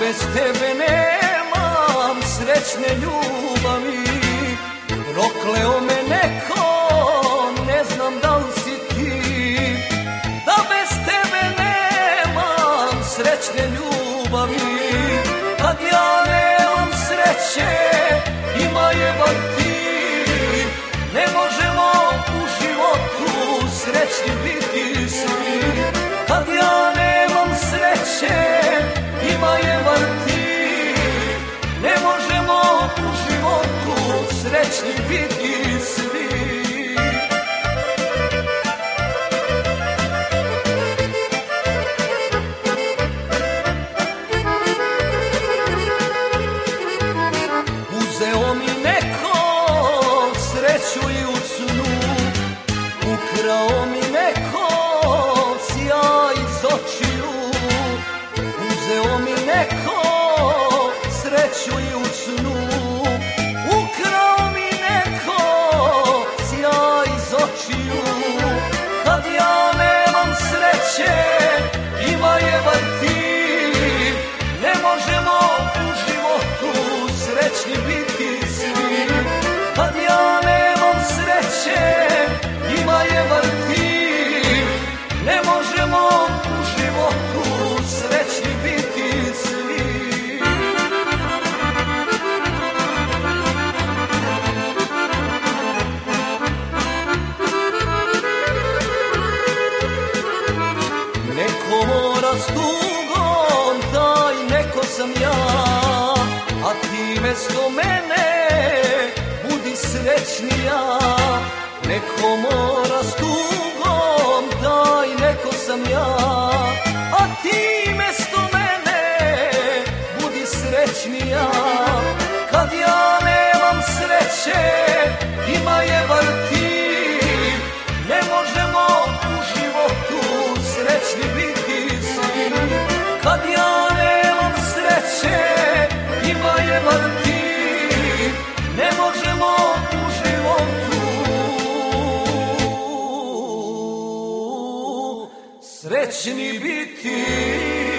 bez tebe nemam srećne ljubavi. Prokleo me neko, ne znam da li si ti, da bez tebe nemam srećne ljubavi. Kad ja nemam sreće, ima je bar ti. Ne možemo u životu srećni biti svi. Kad ja nemam sreće, ima je bar ti. Ne možemo u životu srećni biti svi. Uzeo mi neko sreću i u snu, ukrao mi neko sjaj iz očiju. Uzeo mi neko sreću i u snu, ukrao mi neko sjaj iz očiju. Kad ja nemam sreće, ima je bar ti. Ne možemo u životu srećni biti svi. Kad ja nemam sreće, ima je bar ti. Ne možemo u životu srećni biti svi. Neko mora s tugom, taj neko sam ja, a ti mesto mene budi srećnija. Neko mora s tugom, taj neko sam ja, a ti mesto mene budi srećnija. Kad ja nemam sreće, ima je bar ti. Ne možemo u životu srećni biti svi. Kad ja nemam sreće, ima je bar ti. Ne možemo u životu srećni biti